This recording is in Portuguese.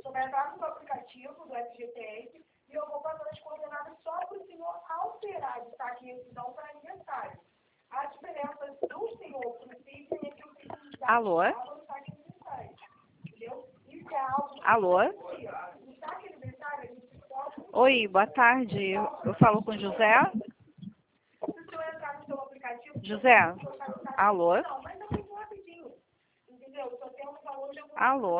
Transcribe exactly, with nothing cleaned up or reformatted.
senhor vai entrar no seu aplicativo do F G T S e eu vou passar as coordenadas só para o senhor alterar de estar aqui então para aniversário. A diferença do senhor para o Sidney é que o Sidney já Alô? estava no saque aniversário. Entendeu? Isso é algo. Alô? No saque aniversário, a gente pode. Oi, boa tarde. Eu falo com o José? Se o senhor entrar no seu aplicativo. José? Alô? Não, mas não, muito rapidinho. Entendeu? Só tem um valor de. Alô?